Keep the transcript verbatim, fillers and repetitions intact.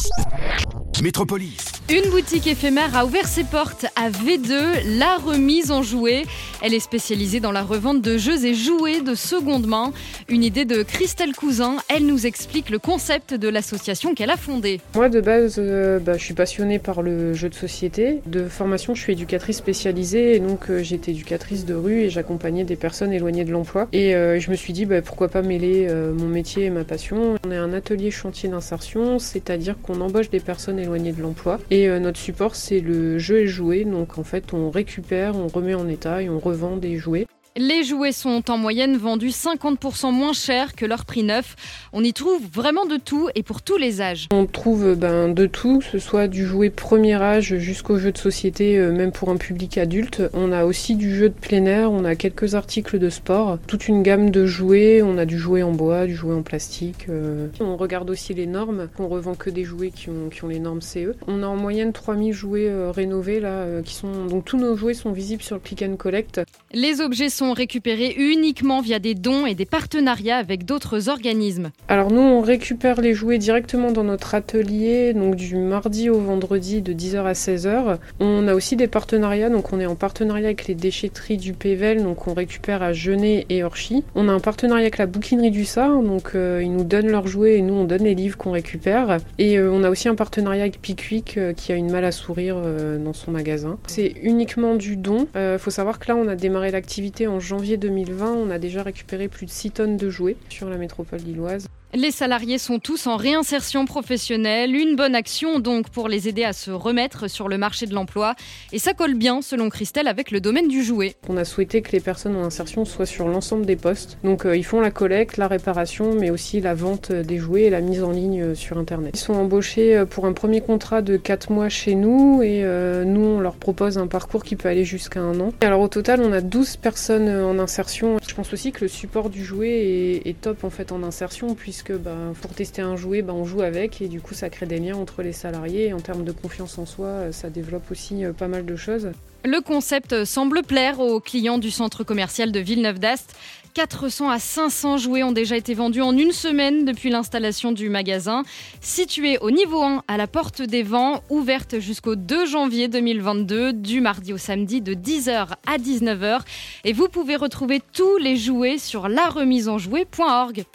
Métropolis. Une boutique éphémère a ouvert ses portes à V deux, la remise en jouets. Elle est spécialisée dans la revente de jeux et jouets de seconde main. Une idée de Christelle Cousin. Elle nous explique le concept de l'association qu'elle a fondée. Moi de base, euh, bah, je suis passionnée par le jeu de société. De formation, je suis éducatrice spécialisée et donc euh, j'étais éducatrice de rue et j'accompagnais des personnes éloignées de l'emploi. Et euh, je me suis dit bah, pourquoi pas mêler euh, mon métier et ma passion. On est un atelier chantier d'insertion, c'est-à-dire qu'on embauche des personnes éloignées de l'emploi. Et euh, notre support, c'est le jeu et jouet. Donc en fait, on récupère, on remet en état et on revend des jouets. Les jouets sont en moyenne vendus cinquante pour cent moins cher que leur prix neuf. On y trouve vraiment de tout et pour tous les âges. On trouve ben, de tout, que ce soit du jouet premier âge jusqu'au jeu de société, euh, même pour un public adulte. On a aussi du jeu de plein air, on a quelques articles de sport, toute une gamme de jouets. On a du jouet en bois, du jouet en plastique. Euh. On regarde aussi les normes. On revend que des jouets qui ont, qui ont les normes C E. On a en moyenne trois mille jouets euh, rénovés là, euh, qui sont donc tous nos jouets sont visibles sur le Click and Collect. Les objets sont récupérés uniquement via des dons et des partenariats avec d'autres organismes. Alors nous, on récupère les jouets directement dans notre atelier, donc du mardi au vendredi de dix heures à seize heures. On a aussi des partenariats, donc on est en partenariat avec les déchetteries du Pével, donc on récupère à Genêt et Orchy. On a un partenariat avec la bouquinerie du Sar, donc euh, ils nous donnent leurs jouets et nous on donne les livres qu'on récupère. Et euh, on a aussi un partenariat avec Pickwick euh, qui a une malle à sourire euh, dans son magasin. C'est uniquement du don. Il euh, faut savoir que là, on a démarré l'activité en janvier deux mille vingt, on a déjà récupéré plus de six tonnes de jouets sur la métropole lilloise. Les salariés sont tous en réinsertion professionnelle, une bonne action donc pour les aider à se remettre sur le marché de l'emploi. Et ça colle bien, selon Christelle, avec le domaine du jouet. On a souhaité que les personnes en insertion soient sur l'ensemble des postes. Donc euh, ils font la collecte, la réparation, mais aussi la vente des jouets et la mise en ligne sur Internet. Ils sont embauchés pour un premier contrat de quatre mois chez nous et euh, nous, on leur propose un parcours qui peut aller jusqu'à un an. Alors au total, on a douze personnes en insertion. Je pense aussi que le support du jouet est, est top en fait en insertion, puisque que bah, pour tester un jouet, bah, on joue avec et du coup ça crée des liens entre les salariés et en termes de confiance en soi, ça développe aussi pas mal de choses. Le concept semble plaire aux clients du centre commercial de Villeneuve-d'Ascq. quatre cents à cinq cents jouets ont déjà été vendus en une semaine depuis l'installation du magasin. Situé au niveau un à la Porte des Vents, ouverte jusqu'au deux janvier deux mille vingt-deux, du mardi au samedi de dix heures à dix-neuf heures. Et vous pouvez retrouver tous les jouets sur la remise en jouets point org.